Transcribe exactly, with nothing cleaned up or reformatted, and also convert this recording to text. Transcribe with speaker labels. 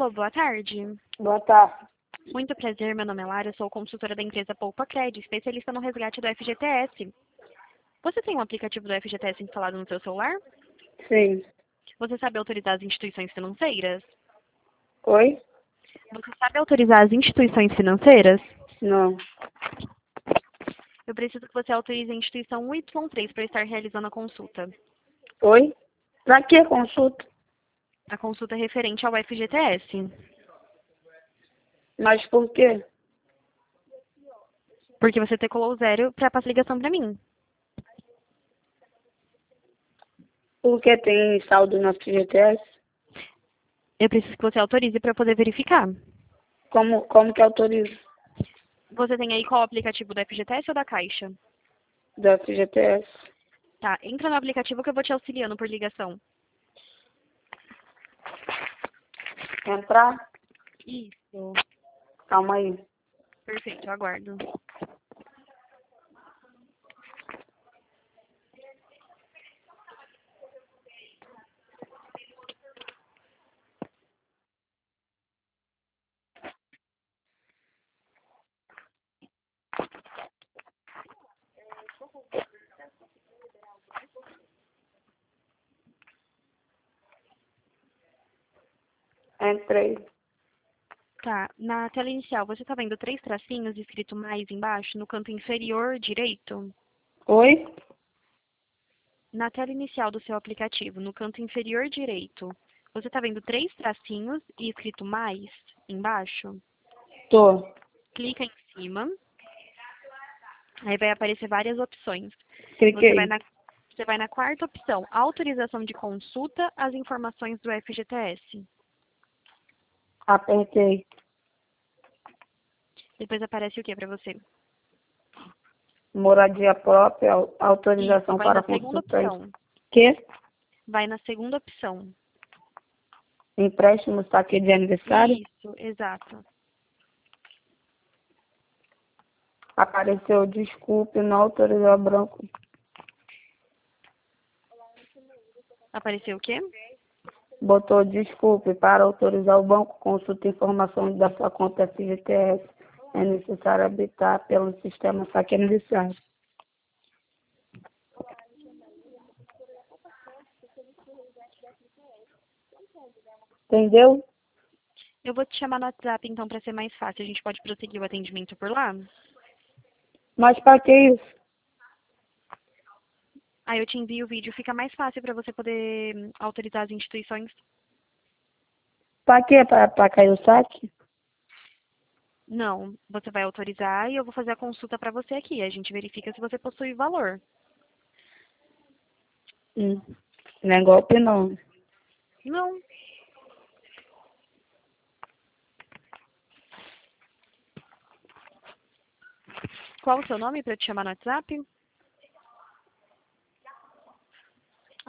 Speaker 1: Alô, boa tarde.
Speaker 2: Boa tarde.
Speaker 1: Muito prazer, meu nome é Lara, sou consultora da empresa Poupa Cred, especialista no resgate do F G T S. Você tem um aplicativo do F G T S instalado no seu celular?
Speaker 2: Sim.
Speaker 1: Você sabe autorizar as instituições financeiras?
Speaker 2: Oi?
Speaker 1: Você sabe autorizar as instituições financeiras?
Speaker 2: Não.
Speaker 1: Eu preciso que você autorize a instituição U Y três para estar realizando a consulta.
Speaker 2: Oi? Pra que consulta?
Speaker 1: A consulta é referente ao F G T S.
Speaker 2: Mas por quê?
Speaker 1: Porque você teclou zero para passar ligação para mim.
Speaker 2: Porque tem saldo no F G T S?
Speaker 1: Eu preciso que você autorize para poder verificar.
Speaker 2: Como, como que autoriza?
Speaker 1: Você tem aí qual aplicativo do F G T S ou da Caixa?
Speaker 2: Do F G T S?
Speaker 1: Tá, entra no aplicativo que eu vou te auxiliando por ligação.
Speaker 2: Entrar?
Speaker 1: Isso.
Speaker 2: Calma aí.
Speaker 1: Perfeito, eu aguardo.
Speaker 2: Entrei.
Speaker 1: Tá, na tela inicial, você está vendo três tracinhos escrito mais embaixo, no canto inferior direito?
Speaker 2: Oi?
Speaker 1: Na tela inicial do seu aplicativo, no canto inferior direito, você está vendo três tracinhos e escrito mais embaixo?
Speaker 2: Tô.
Speaker 1: Clica em cima, aí vai aparecer várias opções. Você vai
Speaker 2: Cliquei.
Speaker 1: na, você vai na quarta opção, autorização de consulta às informações do F G T S.
Speaker 2: Apertei.
Speaker 1: Depois aparece o que para você?
Speaker 2: Moradia própria, au-
Speaker 1: Isso,
Speaker 2: autorização
Speaker 1: vai na
Speaker 2: para
Speaker 1: segunda
Speaker 2: consultante.
Speaker 1: opção.
Speaker 2: Que?
Speaker 1: Vai na segunda opção.
Speaker 2: Empréstimo saque de aniversário?
Speaker 1: Isso, exato.
Speaker 2: Apareceu, desculpe, não autorizou branco.
Speaker 1: Apareceu o quê?
Speaker 2: Botou desculpe, para autorizar o banco, consulta informações da sua conta F G T S. É necessário habilitar pelo sistema saque aniversário. Entendeu?
Speaker 1: Eu vou te chamar no WhatsApp, então, para ser mais fácil. A gente pode prosseguir o atendimento por lá?
Speaker 2: Mas para que isso?
Speaker 1: Aí eu te envio o vídeo, fica mais fácil para você poder hum, autorizar as instituições.
Speaker 2: Para que? Para cair o saque?
Speaker 1: Não, você vai autorizar e eu vou fazer a consulta para você aqui. A gente verifica se você possui valor.
Speaker 2: Hum. Não é golpe não.
Speaker 1: Não. Qual o seu nome para eu te chamar no WhatsApp?